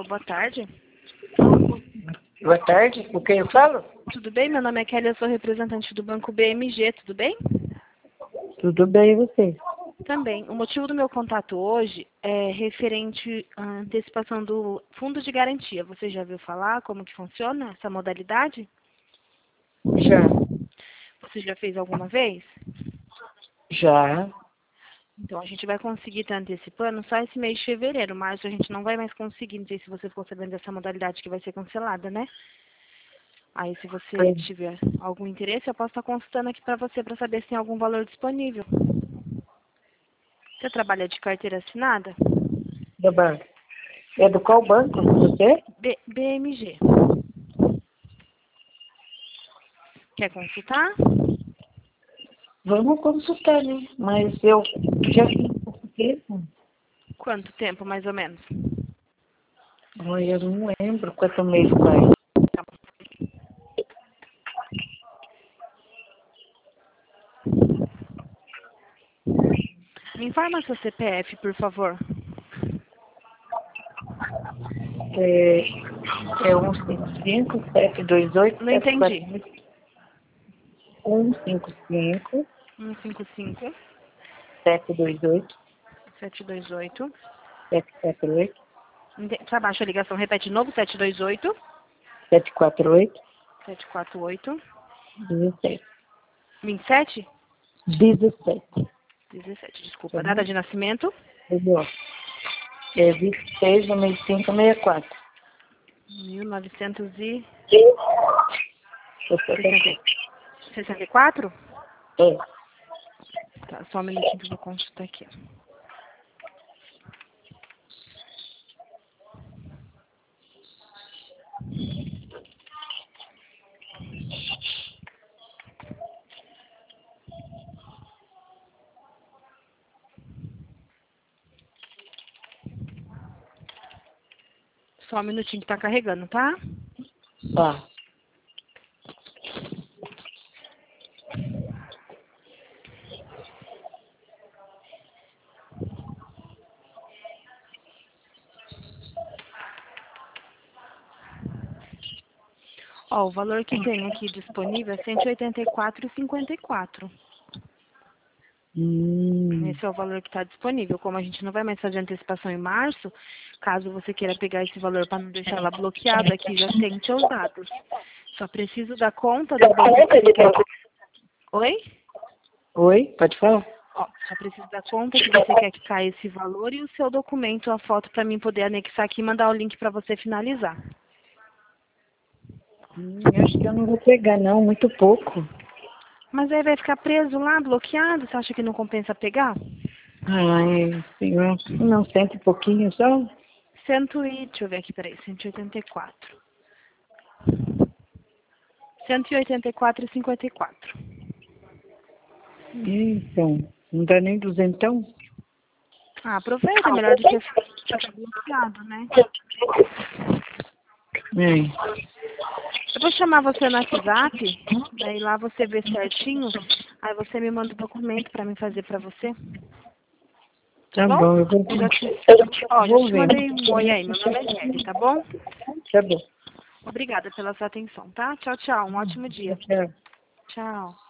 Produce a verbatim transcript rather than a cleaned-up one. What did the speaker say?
boa tarde. Boa tarde, com quem eu falo? Tudo bem? Meu nome é Kelly, eu sou representante do Banco B M G, tudo bem? Tudo bem, e você? Também. O motivo do meu contato hoje é referente à antecipação do fundo de garantia. Você já viu falar como que funciona essa modalidade? Já. Você já fez alguma vez? Já. Então, a gente vai conseguir estar antecipando só esse mês de fevereiro. Março a gente não vai mais conseguir. Não sei se você ficou sabendo dessa modalidade que vai ser cancelada, né? Aí, se você Sim. tiver algum interesse, eu posso estar consultando aqui para você para saber se tem algum valor disponível. Você trabalha de carteira assinada? Do banco. É do qual banco? Você? B BMG. Quer consultar? Vamos consultar, né? Mas eu já fiz pouco tempo. Quanto tempo, mais ou menos? Ai, eu não lembro quanto mês faz. Me informa seu C P F, por favor. É, é um cinco cinco, sete dois oito, Não sete quatro entendi. oito. um cinco cinco, um cinco cinco, sete dois oito, sete dois oito. sete quatro oito, Para baixo a ligação, repete de novo, sete dois oito, sete quatro oito, sete quatro oito, dezessete. vinte e sete? dezessete. dezessete, desculpa. Tá Data bom? de nascimento? Entendeu? É vinte e seis, noventa e cinco, sessenta e quatro. mil novecentos e sessenta e sessenta e quatro? É. Tá, só um minutinho que eu vou consultar aqui. Só um minutinho que tá carregando, tá? Tá. Ó, o valor que tem aqui disponível é cento e oitenta e quatro reais e cinquenta e quatro centavos. Hum. Esse é o valor que está disponível. Como a gente não vai mais fazer antecipação em março, caso você queira pegar esse valor para não deixar ela bloqueada, aqui já tem seus dados. Só preciso da conta do banco que você quer. Oi? Oi, pode falar? Ó, só preciso da conta que você quer que caia esse valor e o seu documento, a foto, para mim poder anexar aqui e mandar o link para você finalizar. Hum, eu acho que eu não vou pegar, não, muito pouco. Mas aí vai ficar preso lá, bloqueado? Você acha que não compensa pegar? Ai, senhor, não, cento e pouquinho só? Cento e... Deixa eu ver aqui, peraí. cento e oitenta e quatro. cento e oitenta e quatro reais e cinquenta e quatro centavos. Então, não dá nem duzentão? Ah, aproveita, melhor do que ficar bloqueado, né? É. Eu vou chamar você no WhatsApp, daí lá você vê certinho, aí você me manda o documento pra mim fazer pra você. Tá Tá bom? bom, eu vou, Eu já te, eu ó, já vou te ver. mandei um oi aí, meu nome é Kelly, tá bom? Tá bom. Obrigada pela sua atenção, tá? Tchau, tchau, um ótimo dia. Tchau. Tchau.